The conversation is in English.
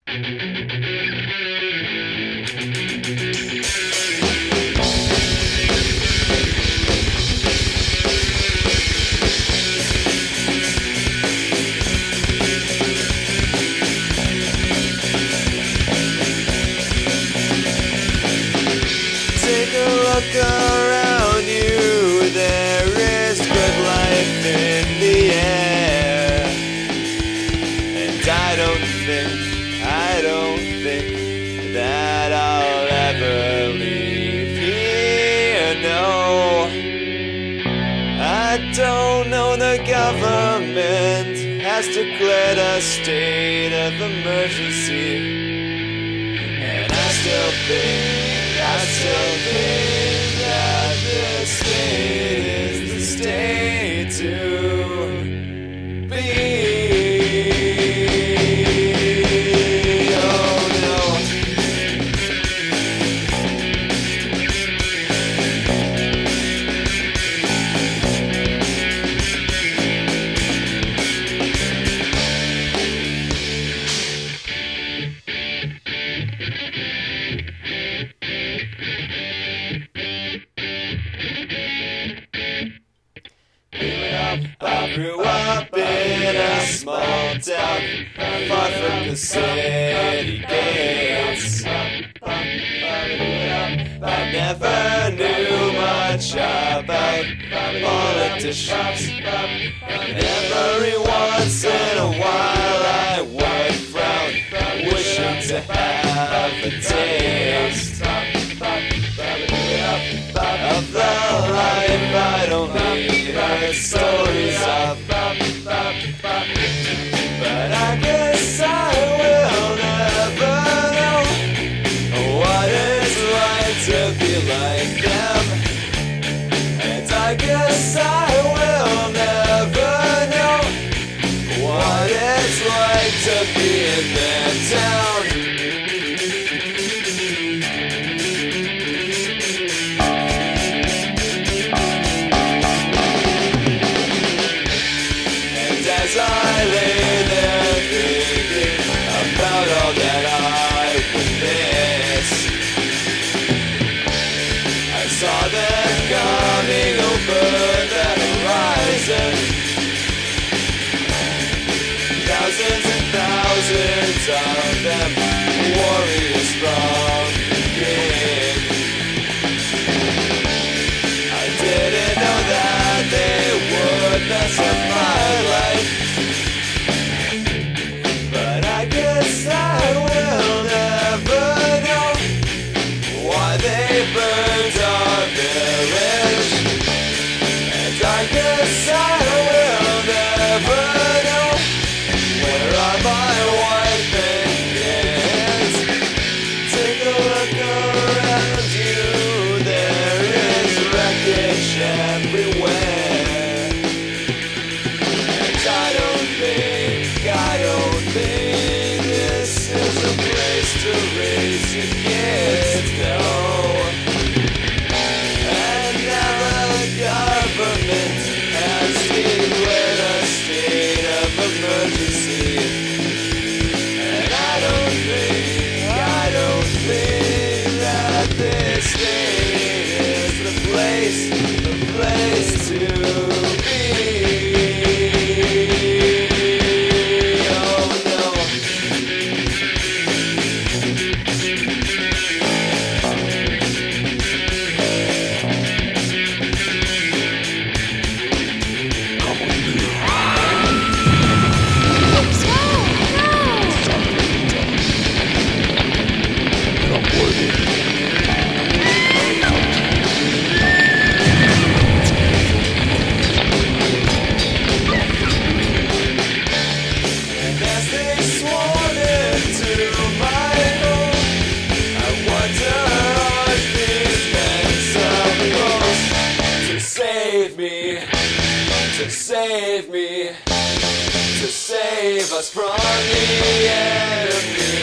Take a look around you, there is good life in the air. And I don't think that I'll ever leave here, no. I don't know, the government has declared a state of emergency. And I still think that this state is the state to be. Oh no. I grew up in a small town, far from the city gates. I never knew much about politicians. Every once in a while I would frown, wishing to have a taste of the life I'd only heard stories of. But I guess I will never know what it's like to be like them. And I guess I will never know what it's like to be in their town. As I lay there thinking about all that I would miss, I saw them coming over the horizon. Thousands and thousands of them, warriors from the king. I didn't know that they would mess up my life, but I guess I will never know why they burned our village. And I guess I will never know where are my wife and kids. Take a look around you, there is wreckage everywhere. And I don't think this is a place to raise your kids, no. And now the government has declared a state of emergency. And I don't think that this state is the place to be. To save us from the enemy.